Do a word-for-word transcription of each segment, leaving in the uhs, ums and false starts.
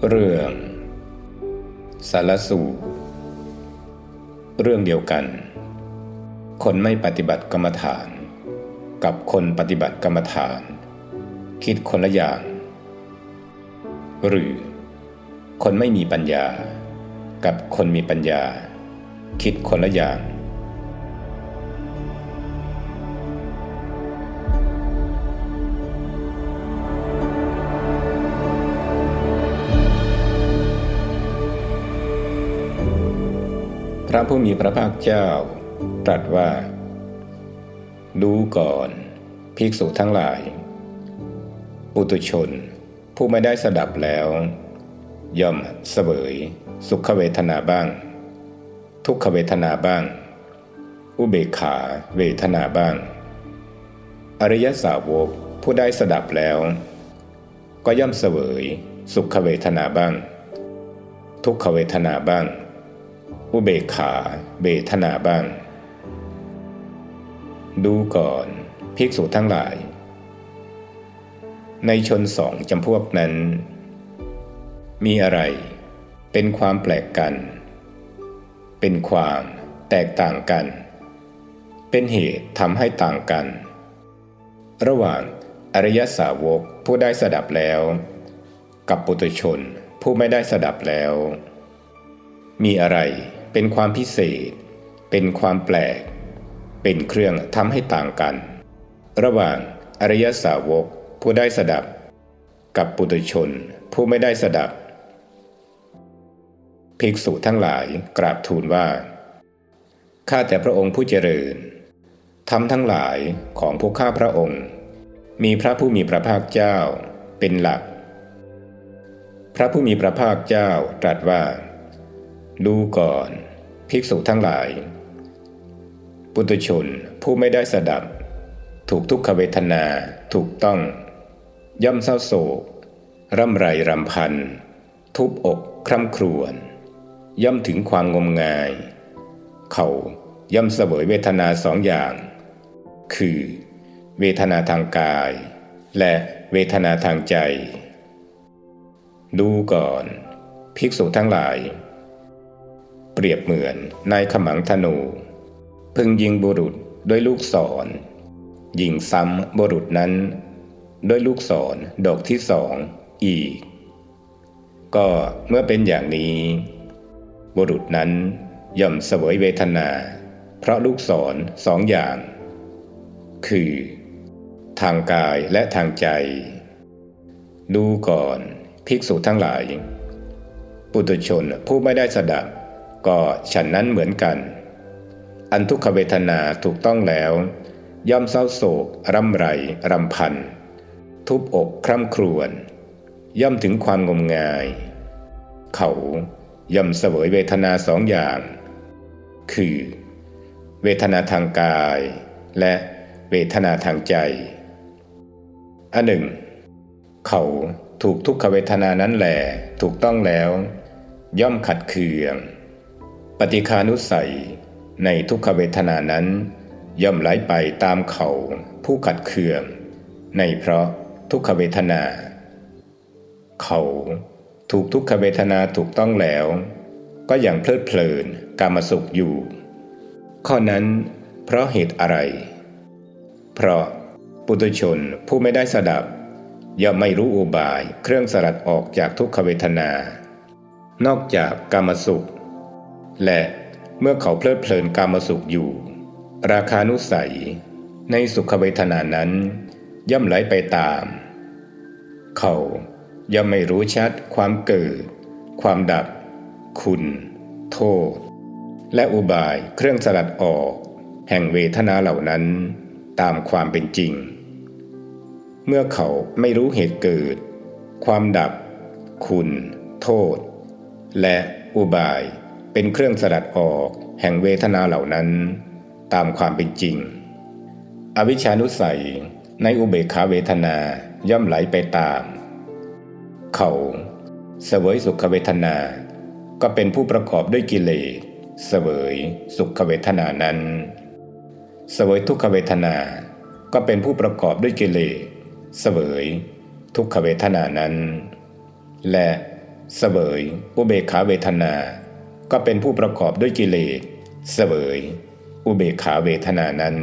เรื่องสารสูตรเรื่องเดียวกันคนไม่ปฏิบัติกรรมฐานกับคนปฏิบัติกรรมฐานคิดคนละอย่างหรือคนไม่มีปัญญากับคนมีปัญญาคิดคนละอย่างพระผู้มีพระภาคเจ้าตรัสว่าดูก่อนภิกษุทั้งหลายปุถุชนผู้ไม่ได้สดับแล้วย่อมเสวยสุขเวทนาบ้างทุกขเวทนาบ้างอุเบกขาเวทนาบ้างอริยสาวกผู้ได้สดับแล้วก็ย่อมเสวยสุขเวทนาบ้างทุกขเวทนาบ้างอุเบกขาเวทนาบ้างดูก่อนภิกษุทั้งหลายในชนสองจำพวกนั้นมีอะไรเป็นความแปลกกันเป็นความแตกต่างกันเป็นเหตุทำให้ต่างกันระหว่างอริยสาวกผู้ได้สดับแล้วกับปุถุชนผู้ไม่ได้สดับแล้วมีอะไรเป็นความพิเศษเป็นความแปลกเป็นเครื่องทำให้ต่างกันระหว่างอริยสาวกผู้ได้สดับกับปุถุชนผู้ไม่ได้สดับภิกษุทั้งหลายกราบทูลว่าข้าแต่พระองค์ผู้เจริญธรรมทั้งหลายของพวกข้าพระองค์มีพระผู้มีพระภาคเจ้าเป็นหลักพระผู้มีพระภาคเจ้าตรัสว่าดูก่อนภิกษุทั้งหลายปุถุชนผู้ไม่ได้สดับถูกทุกขเวทนาถูกต้องย่อมเศร้าโศกร่ำไรรำพันทุบอกคร่ำครวญย่อมถึงความงมงายเขาย่อมเสวยเวทนาสองอย่างคือเวทนาทางกายและเวทนาทางใจดูก่อนภิกษุทั้งหลายเปรียบเหมือนนายขมังธนูพึงยิงบุรุษด้วยลูกศรยิงซ้ำบุรุษนั้นด้วยลูกศรดอกที่สองอีกก็เมื่อเป็นอย่างนี้บุรุษนั้นย่อมเสวยเวทนาเพราะลูกศรสองอย่างคือทางกายและทางใจดูก่อนภิกษุทั้งหลายปุถุชนผู้ไม่ได้สดับก็ฉันนั้นเหมือนกันอันทุกขเวทนาถูกต้องแล้วย่อมเศร้าโศกร่ำไรรำพันทุบอกคร่ำครวญย่อมถึงความงมงายเขาย่อมเสวยเวทนาสองอย่างคือเวทนาทางกายและเวทนาทางใจอันหนึ่งเขาถูกทุกขเวทนานั้นแหลถูกต้องแล้วย่อมขัดเคืองปฏิฆานุสัยในทุกขเวทนานั้นย่อมไหลไปตามเขาผู้ขัดเคืองในเพราะทุกขเวทนาเขาถูกทุกขเวทนาถูกต้องแล้วก็ยังเพลิดเพลินกามสุขอยู่ข้อนั้นเพราะเหตุอะไรเพราะปุถุชนผู้ไม่ได้สดับย่อมไม่รู้อุบายเครื่องสลัดออกจากทุกขเวทนานอกจากกามสุขและเมื่อเขาเพลิดเพลินกามสุขอยู่ราคานุสัยในสุขเวทนานั้นย่อมไหลไปตามเขาย่อมไม่รู้ชัดความเกิดความดับคุณโทษและอุบายเครื่องสลัดออกแห่งเวทนาเหล่านั้นตามความเป็นจริงเมื่อเขาไม่รู้เหตุเกิดความดับคุณโทษและอุบายเป็นเครื่องสลัดออกแห่งเวทนาเหล่านั้นตามความเป็นจริงอวิชชานุสัยในอุเบกขาเวทนาย่อมไหลไปตามเขาเสวยสุขเวทนาก็เป็นผู้ประกอบด้วยกิเลสเสวยสุขเวทนานั้นเสวยทุกขเวทนาก็เป็นผู้ประกอบด้วยกิเลสเสวยทุกขเวทนานั้นและเสวยอุเบกขาเวทนาก็เป็นผู้ประกอบด้วยกิเลสเสวยอุเบกขาเวทนานั้น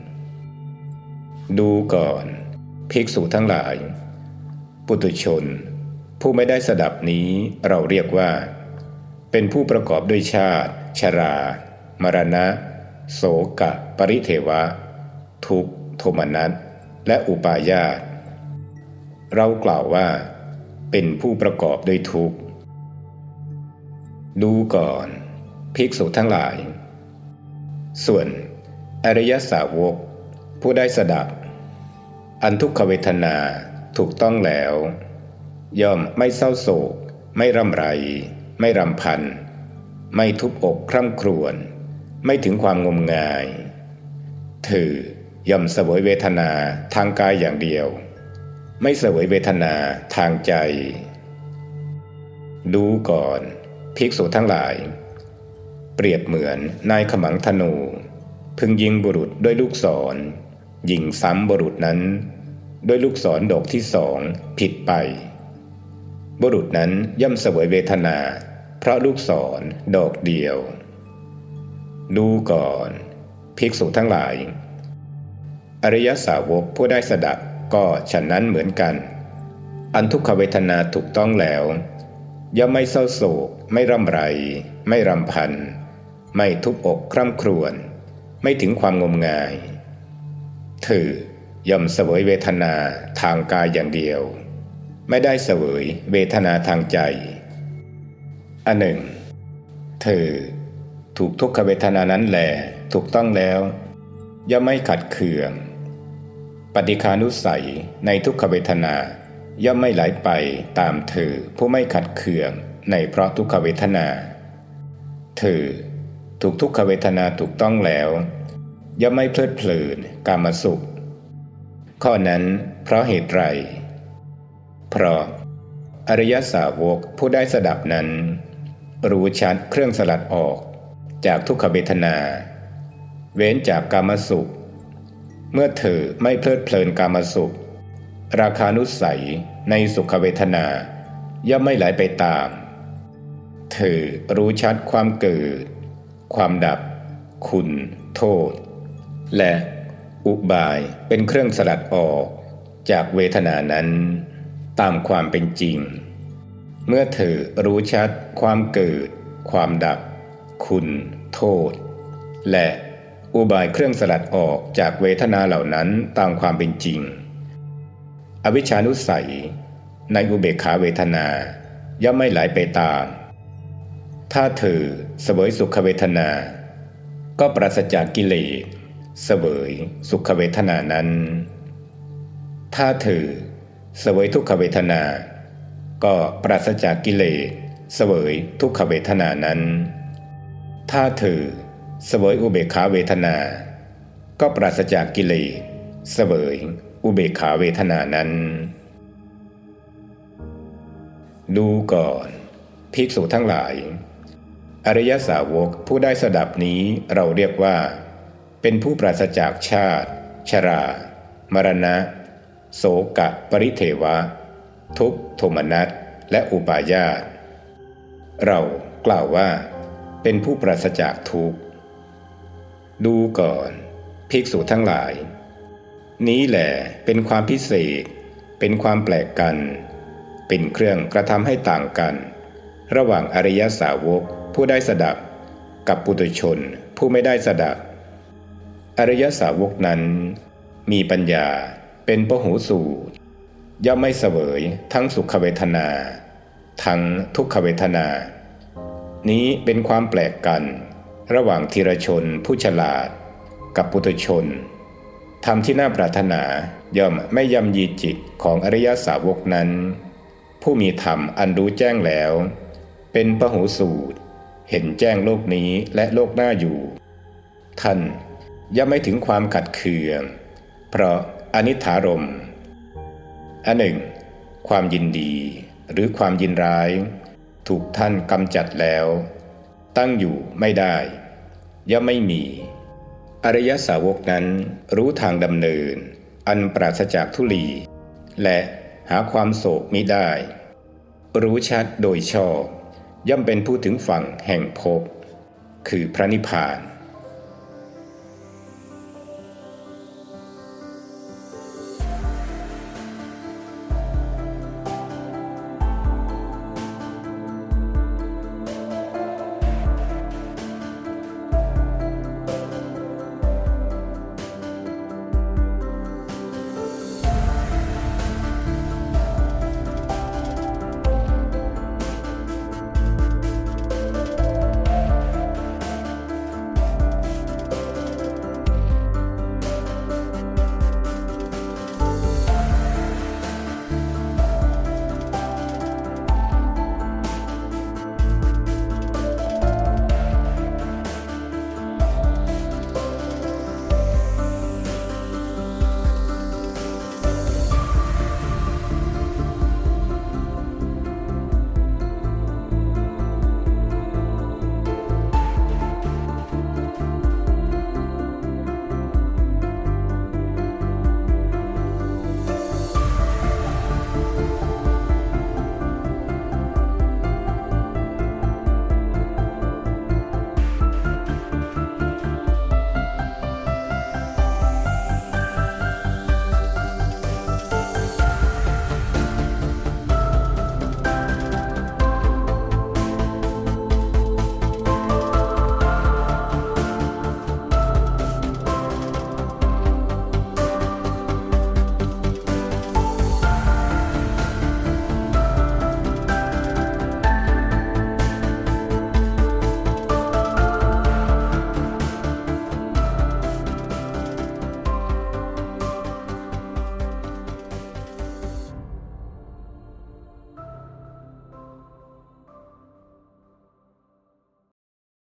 ดูก่อนภิกษุทั้งหลายปุถุชนผู้ไม่ได้สดับนี้เราเรียกว่าเป็นผู้ประกอบด้วยชาติชรามรณะโศกะปริเทวะทุกข์โทมนัสและอุปาญาสเรากล่าวว่าเป็นผู้ประกอบด้วยทุกข์ดูก่อนภิกษุทั้งหลายส่วนอริยสาวกผู้ได้สดับอันทุกขเวทนาถูกต้องแล้วย่อมไม่เศร้าโศกไม่ร่ำไรไม่รำพันไม่ทุบอกคร่ำครวญไม่ถึงความงมงายเธอย่อมเสวยเวทนาทางกายอย่างเดียวไม่เสวยเวทนาทางใจดูก่อนภิกษุทั้งหลายเปรียบเหมือนนายขมังธนูพึงยิงบุรุษด้วยลูกศรยิงซ้ำบุรุษนั้นด้วยลูกศรดอกที่สองผิดไปบุรุษนั้นย่อมเสวยเวทนาเพราะลูกศรดอกเดียวดูก่อนภิกษุทั้งหลายอริยสาวกผู้ได้สดับก็ฉะนั้นเหมือนกันอันทุกขเวทนาถูกต้องแล้วย่อมไม่เศร้าโศกไม่ร่ำไรไม่รำพันไม่ทุบอกคร่ำครวญไม่ถึงความงมงายเธอย่อมเสวยเวทนาทางกายอย่างเดียวไม่ได้เสวยเวทนาทางใจอันหนึ่งเธอถูกทุกขเวทนานั้นแหลถูกต้องแล้วย่อมไม่ขัดเคืองปฏิฆานุสัยในทุกขเวทนาย่อมไม่ไหลไปตามเธอผู้ไม่ขัดเคืองในเพราะทุกขเวทนาเธอถูกทุกขเวทนาถูกต้องแล้วย่อมไม่เพลิดเพลินกามสุขข้อนั้นเพราะเหตุไรเพราะอริยสาวกผู้ได้สดับนั้นรู้ชัดเครื่องสลัดออกจากทุกขเวทนาเว้นจากกามสุขเมื่อเธอไม่เพลิดเพลินกามสุขราคานุสัยในสุขเวทนาย่อมไม่ไหลไปตามเธอรู้ชัดความเกิดความดับคุณโทษและอุบายเป็นเครื่องสลัดออกจากเวทนานั้นตามความเป็นจริงเมื่อเธอรู้ชัดความเกิดความดับคุณโทษและอุบายเครื่องสลัดออกจากเวทนาเหล่านั้นตามความเป็นจริงอวิชชานุสัยในอุเบกขาเวทนาย่อมไม่ไหลไปตามถ้าเธอเสวยสุขเวทนาก็ปราศจากกิเลสเสวยสุขเวทนานั้นถ้าเธอเสวยทุกขเวทนาก็ปราศจากกิเลสเสวยทุกขเวทนานั้นถ้าเธอเสวยอุเบกขาเวทนาก็ปราศจากกิเลสเสวยอุเบกขาเวทนานั้นดูก่อนภิกษุทั้งหลายอริยสาวกผู้ได้สดับนี้เราเรียกว่าเป็นผู้ปราศจากชาติชรามรณะโศกะปริเทวะทุกข์โทมนัสและอุปาญาสเรากล่าวว่าเป็นผู้ปราศจากทุกข์ดูก่อนภิกษุทั้งหลายนี้แหละเป็นความพิเศษเป็นความแปลกกันเป็นเครื่องกระทำให้ต่างกันระหว่างอริยสาวกผู้ได้สดับกับปุถุชนผู้ไม่ได้สดับอริยสาวกนั้นมีปัญญาเป็นพหูสูตรย่อมไม่เสวยทั้งสุขเวทนาทั้งทุกขเวทนานี้เป็นความแปลกกันระหว่างธีรชนผู้ฉลาดกับปุถุชนธรรมที่น่าปรารถนาย่อมไม่ย่ำยีจิตของอริยสาวกนั้นผู้มีธรรมอันรู้แจ้งแล้วเป็นพหูสูตรเห็นแจ้งโลกนี้และโลกหน้าอยู่ท่านย่อมไม่ถึงความขัดเคืองเพราะอนิทธารมณ์อันหนึ่งความยินดีหรือความยินร้ายถูกท่านกำจัดแล้วตั้งอยู่ไม่ได้ย่อมไม่มีอริยสาวกนั้นรู้ทางดำเนินอันปราศจากทุลีและหาความโศกมิได้รู้ชัดโดยชอบย่อมเป็นผู้ถึงฝั่งแห่งภพคือพระนิพพาน